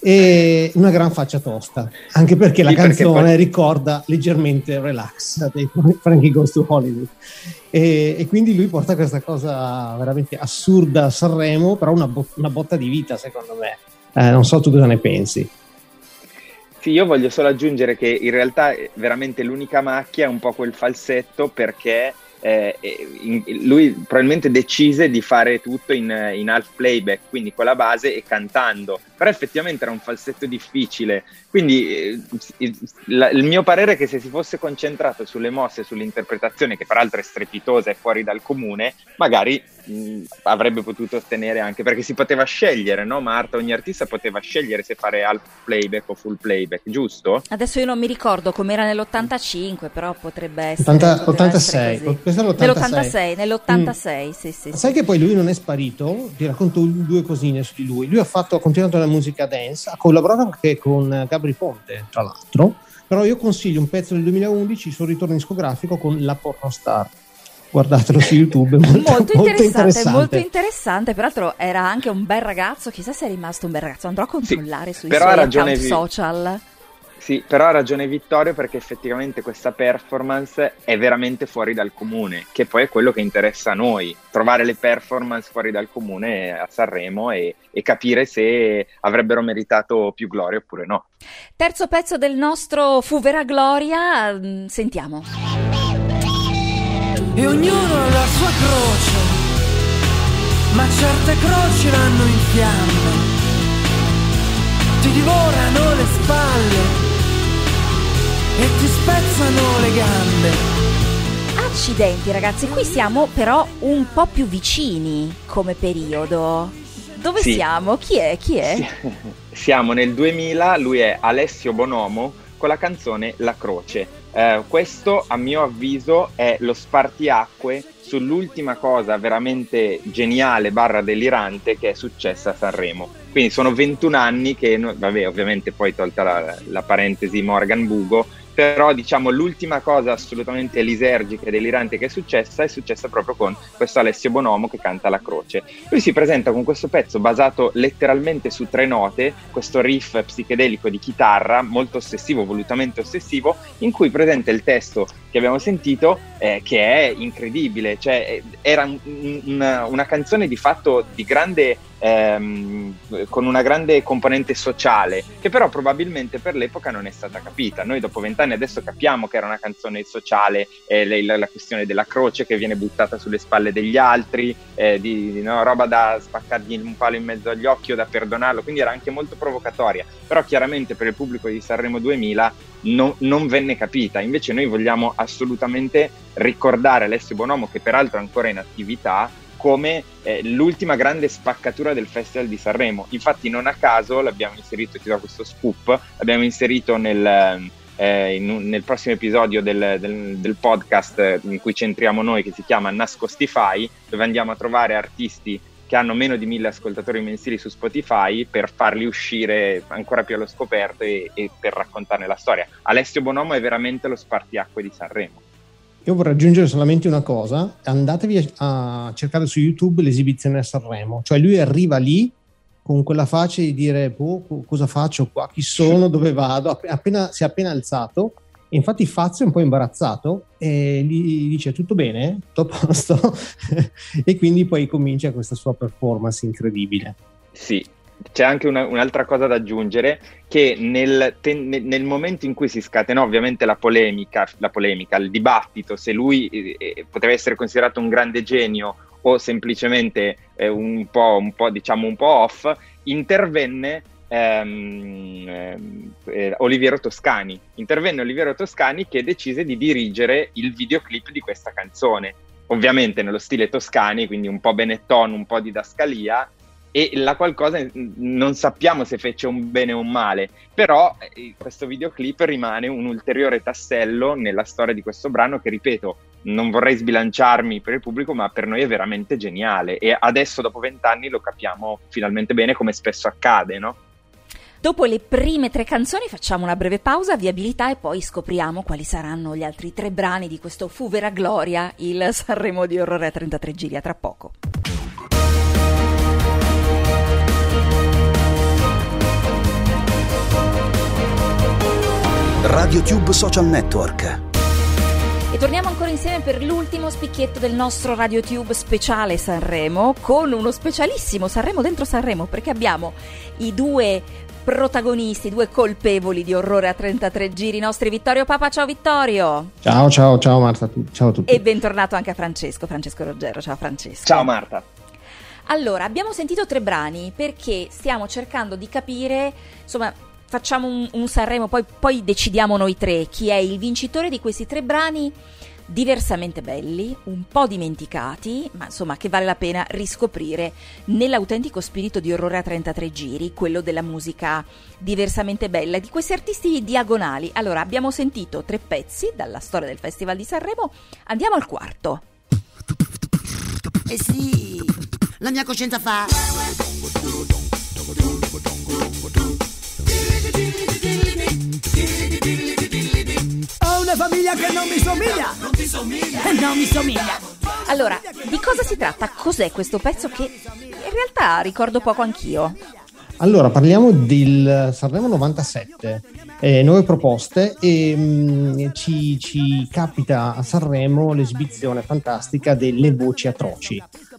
e una gran faccia tosta, anche perché la Sì, perché canzone poi- ricorda leggermente Relax dei Frankie Goes to Hollywood. E, e quindi lui porta questa cosa veramente assurda a Sanremo, però una, bo- una botta di vita secondo me. Eh, non so tu cosa ne pensi. Sì, io voglio solo aggiungere che in realtà eh, veramente l'unica macchia è un po' quel falsetto, perché eh, in- lui probabilmente decise di fare tutto in, in half playback, quindi con la base e cantando, però effettivamente era un falsetto difficile, quindi eh, il, la- il mio parere è che se si fosse concentrato sulle mosse, sull'interpretazione, che peraltro è strepitosa e fuori dal comune, magari mh, avrebbe potuto ottenere, anche perché si poteva scegliere, no Marta? Ogni artista poteva scegliere se fare half playback o full playback, giusto? Adesso io non mi ricordo com'era nell'ottantacinque, però potrebbe essere, ottanta poteva ottantasei, essere così. questo è l'ottantasei. Nell'ottantasei, nell'ottantasei, Mm. sì, sì, sì. Sai che poi lui non è sparito? Ti racconto due cosine su di lui. Lui ha fatto, ha continuato la musica dance, ha collaborato anche con Gabri Ponte, tra l'altro, però io consiglio un pezzo del duemilaundici, il suo ritorno discografico con La Pornostar. Guardatelo su YouTube, è molto, Molto molto interessante, interessante. molto interessante. Peraltro era anche un bel ragazzo, chissà se è rimasto un bel ragazzo. Andrò a controllare sui però suoi ha ragione account Vi- social. Sì, però ha ragione Vittorio, perché effettivamente questa performance è veramente fuori dal comune, che poi è quello che interessa a noi, trovare le performance fuori dal comune a Sanremo e, e capire se avrebbero meritato più gloria oppure no. Terzo pezzo del nostro Fu Vera Gloria, mm, sentiamo. E ognuno ha la sua croce, ma certe croci vanno in fiamme, ti divorano le spalle e ti spezzano le gambe. Accidenti ragazzi, qui siamo però un po' più vicini come periodo. Dove Sì. siamo? Chi è? Chi è? Sì. Siamo nel duemila, lui è Alessio Bonomo con la canzone La Croce. Eh, questo a mio avviso è lo spartiacque sull'ultima cosa veramente geniale barra delirante che è successa a Sanremo. Quindi sono ventuno anni che, no- vabbè, ovviamente poi tolta la, la parentesi Morgan Bugo, però diciamo l'ultima cosa assolutamente lisergica e delirante che è successa è successa proprio con questo Alessio Bonomo che canta La Croce. Lui si presenta con questo pezzo basato letteralmente su tre note, questo riff psichedelico di chitarra molto ossessivo, volutamente ossessivo, in cui presenta il testo che abbiamo sentito, eh, che è incredibile, cioè eh, era un- una, una canzone di fatto di grande ehm, con una grande componente sociale, che però probabilmente per l'epoca non è stata capita. Noi dopo vent'anni adesso capiamo che era una canzone sociale, eh, le- la, la questione della croce che viene buttata sulle spalle degli altri, eh, di, di, no, roba da spaccargli un palo in mezzo agli occhi o da perdonarlo, quindi era anche molto provocatoria, però chiaramente per il pubblico di Sanremo duemila non, non venne capita. Invece noi vogliamo assolutamente ricordare Alessio Bonomo, che peraltro è ancora in attività, come eh, l'ultima grande spaccatura del Festival di Sanremo. Infatti non a caso l'abbiamo inserito, ti do questo scoop, l'abbiamo inserito nel, eh, in un, nel prossimo episodio del, del, del podcast in cui centriamo noi, che si chiama Nascostify, dove andiamo a trovare artisti che hanno meno di mille ascoltatori mensili su Spotify, per farli uscire ancora più allo scoperto e, e per raccontarne la storia. Alessio Bonomo è veramente lo spartiacque di Sanremo. Io vorrei aggiungere solamente una cosa: andatevi a cercare su YouTube l'esibizione a Sanremo, cioè lui arriva lì con quella faccia di dire boh, cosa faccio qua, chi sono, dove vado, appena, si è appena alzato, e infatti Fazio è un po' imbarazzato e gli dice tutto bene, tutto a posto e quindi poi comincia questa sua performance incredibile. Sì, c'è anche una, un'altra cosa da aggiungere, che nel, te, nel momento in cui si scatenò ovviamente la polemica, la polemica, il dibattito se lui eh, poteva essere considerato un grande genio o semplicemente eh, un po', un po', diciamo un po' off, intervenne ehm, eh, Oliviero Toscani. Intervenne Oliviero Toscani che decise di dirigere il videoclip di questa canzone, ovviamente nello stile Toscani, quindi un po' Benetton, un po' didascalia, e la qualcosa non sappiamo se fece un bene o un male, però eh, questo videoclip rimane un ulteriore tassello nella storia di questo brano che, ripeto, non vorrei sbilanciarmi per il pubblico, ma per noi è veramente geniale, e adesso dopo vent'anni lo capiamo finalmente bene, come spesso accade, no? Dopo le prime tre canzoni facciamo una breve pausa, viabilità, e poi scopriamo quali saranno gli altri tre brani di questo Fu vera gloria, il Sanremo di Orrore a trentatré giri. A tra poco. RadioTube Social Network. E torniamo ancora insieme per l'ultimo spicchietto del nostro RadioTube speciale Sanremo, con uno specialissimo Sanremo dentro Sanremo, perché abbiamo i due protagonisti, i due colpevoli di Orrore a trentatré giri, i nostri Vittorio Papa. Ciao Vittorio. Ciao, ciao, ciao Marta, ciao a tutti. E bentornato anche a Francesco, Francesco Roggero. Ciao Francesco. Ciao Marta. Allora, abbiamo sentito tre brani perché stiamo cercando di capire, insomma, facciamo un, un Sanremo, poi, poi decidiamo noi tre chi è il vincitore di questi tre brani diversamente belli, un po' dimenticati, ma insomma che vale la pena riscoprire nell'autentico spirito di Orrore a trentatré giri, quello della musica diversamente bella, di questi artisti diagonali. Allora, abbiamo sentito tre pezzi dalla storia del Festival di Sanremo, andiamo al quarto. Eh sì, la mia coscienza fa... Ho una famiglia che non mi somiglia, non ti somiglia, non mi somiglia. Allora, di cosa si tratta? Cos'è questo pezzo che in realtà ricordo poco anch'io? Allora, parliamo del Sanremo novantasette, eh, nuove proposte, e mh, ci, ci capita a Sanremo l'esibizione fantastica delle voci atroci.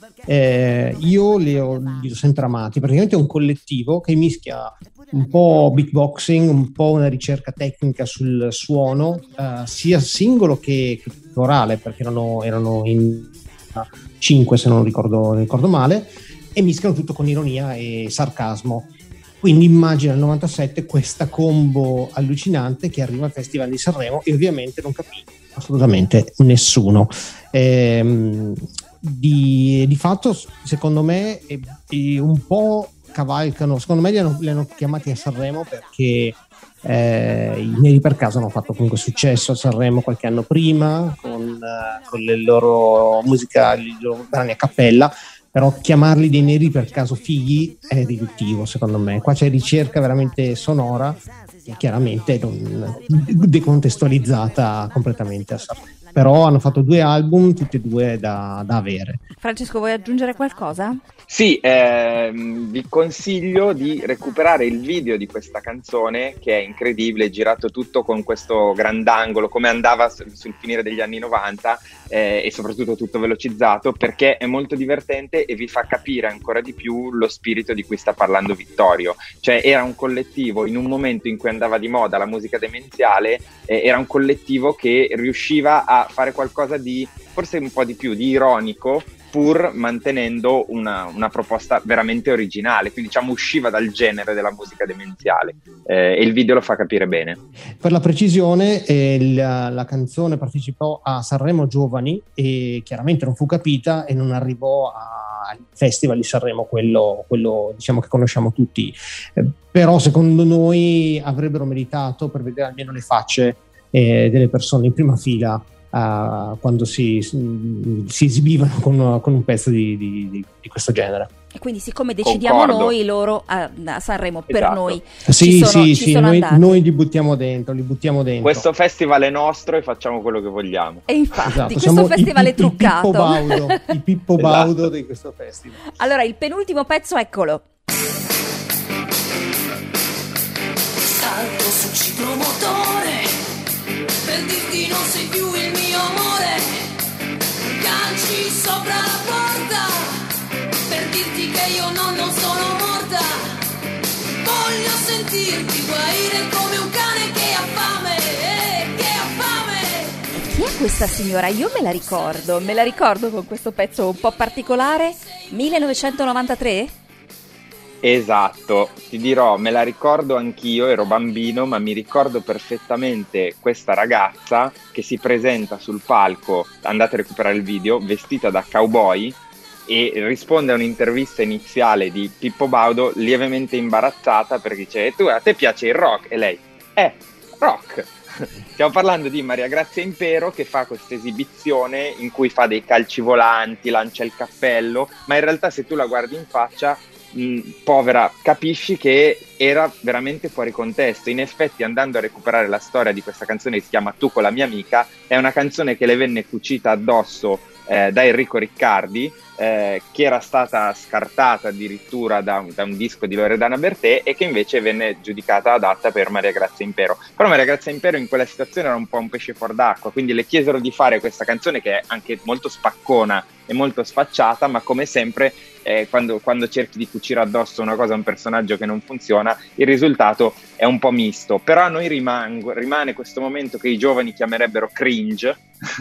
Eh, io li ho, li ho sempre amati, praticamente è un collettivo che mischia un po' beatboxing, un po' una ricerca tecnica sul suono, eh, sia singolo che, che orale, perché erano, erano in cinque se non ricordo, ricordo male, e mischiano tutto con ironia e sarcasmo. Quindi immagina nel novantasette questa combo allucinante che arriva al Festival di Sanremo e ovviamente non capì assolutamente nessuno. Ehm, di, di fatto, secondo me, è, è un po' cavalcano, secondo me li hanno, li hanno chiamati a Sanremo perché eh, i Neri per caso hanno fatto comunque successo a Sanremo qualche anno prima con, uh, con le loro musica, i loro brani a cappella, però chiamarli dei Neri per caso fighi è riduttivo secondo me. Qua c'è ricerca veramente sonora e chiaramente non, decontestualizzata completamente a Sanremo, però hanno fatto due album, tutti e due da, da avere. Francesco, vuoi aggiungere qualcosa? Sì, ehm, vi consiglio di recuperare il video di questa canzone, che è incredibile, girato tutto con questo grandangolo, come andava sul, sul finire degli anni novanta, eh, e soprattutto tutto velocizzato, perché è molto divertente e vi fa capire ancora di più lo spirito di cui sta parlando Vittorio. Cioè era un collettivo, in un momento in cui andava di moda la musica demenziale, eh, era un collettivo che riusciva a fare qualcosa di forse un po' di più di ironico, pur mantenendo una, una proposta veramente originale, quindi diciamo usciva dal genere della musica demenziale, eh, e il video lo fa capire bene. Per la precisione, eh, la, la canzone partecipò a Sanremo Giovani e chiaramente non fu capita e non arrivò a, al Festival di Sanremo, quello, quello diciamo che conosciamo tutti, eh, però secondo noi avrebbero meritato, per vedere almeno le facce eh, delle persone in prima fila, uh, quando si, si esibivano con, con un pezzo di, di, di, di questo genere. E quindi siccome decidiamo Concordo. noi, loro a, a Sanremo per Esatto. noi Sì, ci sono, sì, ci sì, sono noi, andati. noi li buttiamo dentro, li buttiamo dentro. Questo festival è nostro e facciamo quello che vogliamo. E infatti, Esatto, questo siamo festival il, è truccato. Il Pippo Baudo, il Pippo Esatto. Baudo di questo festival. Allora, il penultimo pezzo, eccolo. Salto sul ciclomotore per dirti non sei più il mio amore. Calci sopra la porta per dirti che io no, non sono morta. Voglio sentirti guaire come un cane che ha fame, eh, che ha fame. Chi è questa signora? Io me la ricordo, me la ricordo con questo pezzo un po' particolare, millenovecentonovantatré? Esatto, ti dirò, me la ricordo anch'io, ero bambino, ma mi ricordo perfettamente questa ragazza che si presenta sul palco, andate a recuperare il video, vestita da cowboy e risponde a un'intervista iniziale di Pippo Baudo lievemente imbarazzata perché dice: tu, a te piace il rock? E lei, eh, rock! Stiamo parlando di Maria Grazia Impero che fa questa esibizione in cui fa dei calci volanti, lancia il cappello, ma in realtà se tu la guardi in faccia, mh, povera, capisci che era veramente fuori contesto. In effetti, andando a recuperare la storia di questa canzone che si chiama Tu con la mia amica, è una canzone che le venne cucita addosso eh, da Enrico Riccardi, eh, che era stata scartata addirittura da un, da un disco di Loredana Bertè e che invece venne giudicata adatta per Maria Grazia Impero. Però Maria Grazia Impero in quella situazione era un po' un pesce fuor d'acqua, quindi le chiesero di fare questa canzone che è anche molto spaccona e molto sfacciata, ma come sempre eh, quando, quando cerchi di cucire addosso una cosa a un personaggio che non funziona, il risultato è un po' misto. Però a noi rimango, rimane questo momento che i giovani chiamerebbero cringe,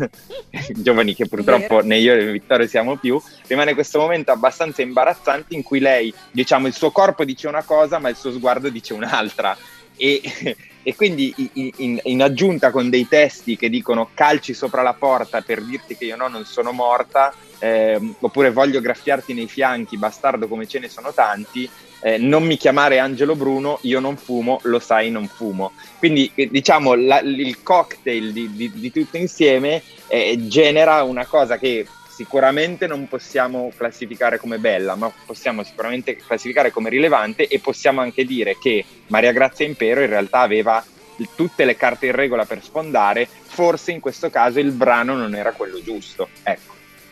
giovani che purtroppo né io né Vittorio siamo più, rimane questo momento abbastanza imbarazzante in cui lei, diciamo, il suo corpo dice una cosa ma il suo sguardo dice un'altra e, e quindi in, in aggiunta con dei testi che dicono calci sopra la porta per dirti che io no, non sono morta, eh, oppure voglio graffiarti nei fianchi, bastardo come ce ne sono tanti, eh, non mi chiamare Angelo Bruno, io non fumo, lo sai non fumo. Quindi eh, diciamo la, il cocktail di, di, di tutto insieme eh, genera una cosa che sicuramente non possiamo classificare come bella, ma possiamo sicuramente classificare come rilevante, e possiamo anche dire che Maria Grazia Impero in realtà aveva tutte le carte in regola per sfondare, forse in questo caso il brano non era quello giusto, ecco.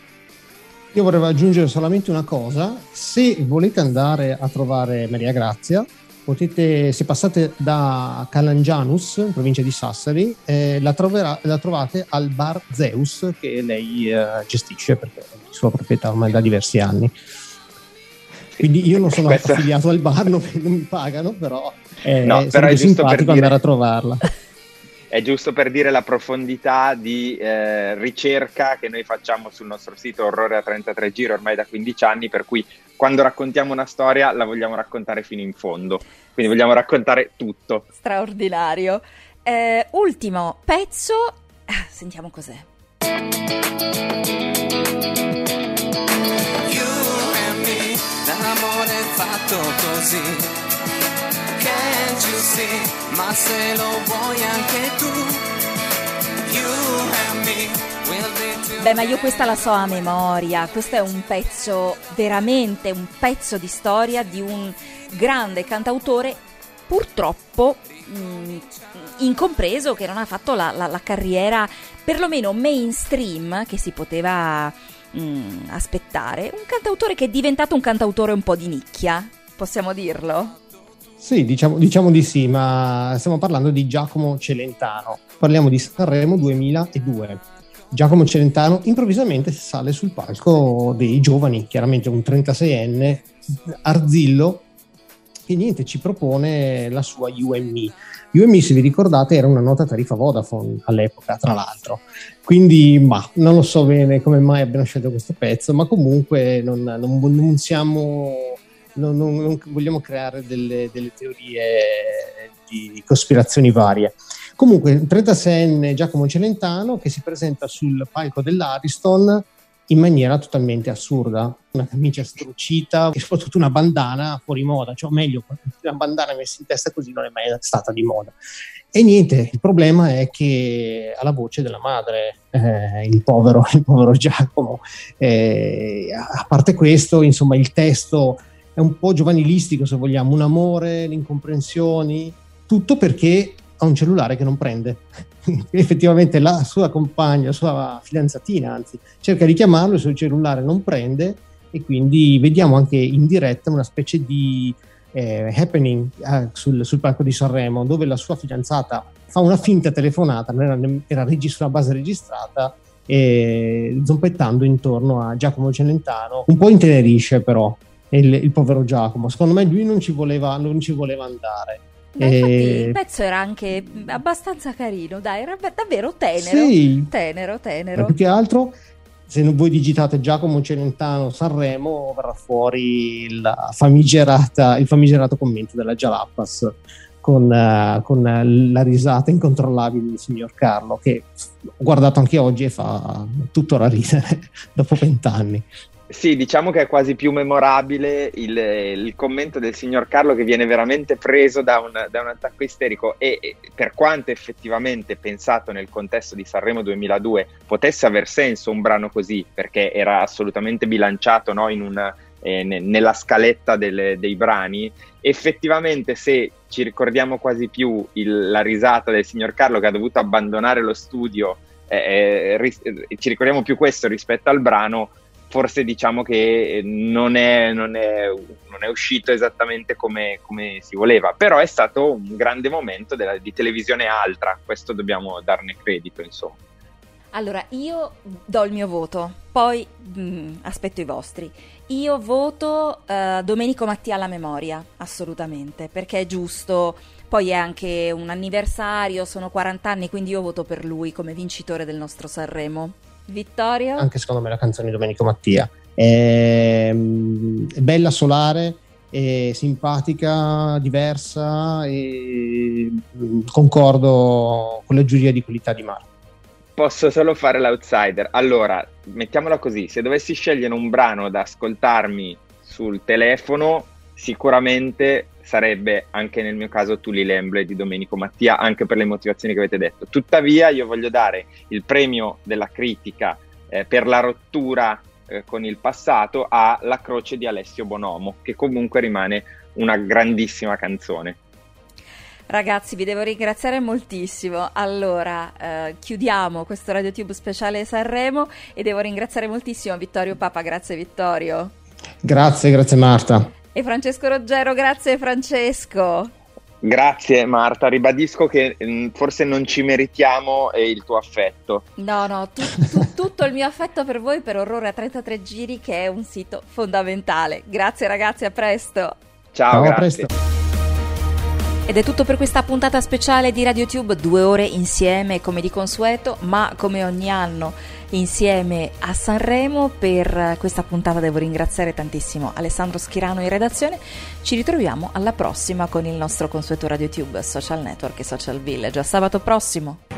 Io vorrei aggiungere solamente una cosa: se volete andare a trovare Maria Grazia, potete, se passate da Calangianus, in provincia di Sassari, eh, la, troverà, la trovate al bar Zeus che lei eh, gestisce, perché è di sua proprietà ormai da diversi anni. Quindi io non sono Questo... affiliato al bar, non, non mi pagano, però è, no, però è giusto per dire... andare a trovarla. È giusto per dire la profondità di eh, ricerca che noi facciamo sul nostro sito Orrore a trentatré giri ormai da quindici anni, per cui quando raccontiamo una storia la vogliamo raccontare fino in fondo, quindi vogliamo raccontare tutto. Straordinario. Eh, ultimo pezzo, ah, sentiamo cos'è. You and me, l'amore è fatto così. Can't you see? Ma se lo vuoi anche tu. You and me will be together. Beh, ma io questa la so a memoria. Questo è un pezzo, veramente un pezzo di storia di un grande cantautore, purtroppo mh, incompreso, che non ha fatto la, la, la carriera perlomeno mainstream che si poteva mh, aspettare. Un cantautore che è diventato un cantautore un po' di nicchia, possiamo dirlo? Sì, diciamo, diciamo di sì, ma stiamo parlando di Giacomo Celentano. Parliamo di Sanremo duemiladue. Giacomo Celentano improvvisamente sale sul palco dei giovani, chiaramente un trentaseienne, arzillo, che niente, ci propone la sua You and Me. You and Me, se vi ricordate, era una nota tariffa Vodafone all'epoca, tra l'altro. Quindi, ma non lo so bene come mai abbiano scelto questo pezzo, ma comunque non, non, non siamo... Non, non, non vogliamo creare delle, delle teorie di cospirazioni varie. Comunque, trentaseienne Giacomo Celentano che si presenta sul palco dell'Ariston in maniera totalmente assurda, una camicia struccita e soprattutto una bandana fuori moda, cioè o meglio una bandana messa in testa così non è mai stata di moda. E niente, il problema è che alla voce della madre, eh, il povero il povero Giacomo, eh, a parte questo, insomma, il testo è un po' giovanilistico, se vogliamo, un amore, le incomprensioni, tutto perché ha un cellulare che non prende. Effettivamente la sua compagna, la sua fidanzatina anzi, cerca di chiamarlo, il suo cellulare non prende, e quindi vediamo anche in diretta una specie di eh, happening eh, sul, sul palco di Sanremo, dove la sua fidanzata fa una finta telefonata, non era, era regis- una base registrata, e zompettando intorno a Giacomo Celentano, un po' intenerisce però il, il povero Giacomo. Secondo me lui non ci voleva, non ci voleva andare. Ma infatti E... il pezzo era anche abbastanza carino, dai, era davvero tenero, Sì. tenero, Ma tenero. più che altro, se non voi digitate Giacomo Celentano Sanremo, verrà fuori la famigerata, il famigerato commento della Jalapas con, uh, con la risata incontrollabile del signor Carlo, che ho guardato anche oggi e fa tuttora ridere dopo vent'anni. Sì, diciamo che è quasi più memorabile il, il commento del signor Carlo, che viene veramente preso da un, da un attacco isterico, e, e per quanto effettivamente pensato nel contesto di Sanremo duemiladue potesse aver senso un brano così, perché era assolutamente bilanciato, no, in un, eh, ne, nella scaletta delle, dei brani, effettivamente se ci ricordiamo quasi più il, la risata del signor Carlo che ha dovuto abbandonare lo studio, eh, ris- ci ricordiamo più questo rispetto al brano, forse diciamo che non è, non è, non è uscito esattamente come, come si voleva, però è stato un grande momento della, di televisione altra, questo dobbiamo darne credito, insomma. Allora, io do il mio voto, poi mh, aspetto i vostri. Io voto uh, Domenico Mattia alla memoria, assolutamente, perché è giusto, poi è anche un anniversario, sono quaranta anni, quindi io voto per lui come vincitore del nostro Sanremo. Vittorio? Anche secondo me la canzone di Domenico Mattia è, è bella, solare, è simpatica, diversa, e concordo con la giuria di qualità di Marco. Posso solo fare l'outsider. Allora, mettiamola così, se dovessi scegliere un brano da ascoltarmi sul telefono, sicuramente sarebbe anche nel mio caso Tu li Lemble di Domenico Mattia, anche per le motivazioni che avete detto. Tuttavia io voglio dare il premio della critica eh, per la rottura eh, con il passato a La Croce di Alessio Bonomo, che comunque rimane una grandissima canzone. Ragazzi, vi devo ringraziare moltissimo. Allora, eh, chiudiamo questo RadioTube speciale Sanremo e devo ringraziare moltissimo Vittorio Papa. Grazie Vittorio. Grazie, grazie Marta. E Francesco Roggero, grazie Francesco. Grazie Marta, ribadisco che mh, forse non ci meritiamo eh, il tuo affetto. No, no, tu, tu, tutto il mio affetto per voi, per Orrore a trentatré Giri, che è un sito fondamentale. Grazie ragazzi, a presto. Ciao, Ciao, grazie. a presto. Ed è tutto per questa puntata speciale di RadioTube, due ore insieme come di consueto, ma come ogni anno insieme a Sanremo. Per questa puntata devo ringraziare tantissimo Alessandro Schirano in redazione. Ci ritroviamo alla prossima con il nostro consueto RadioTube Social Network e Social Village. A sabato prossimo!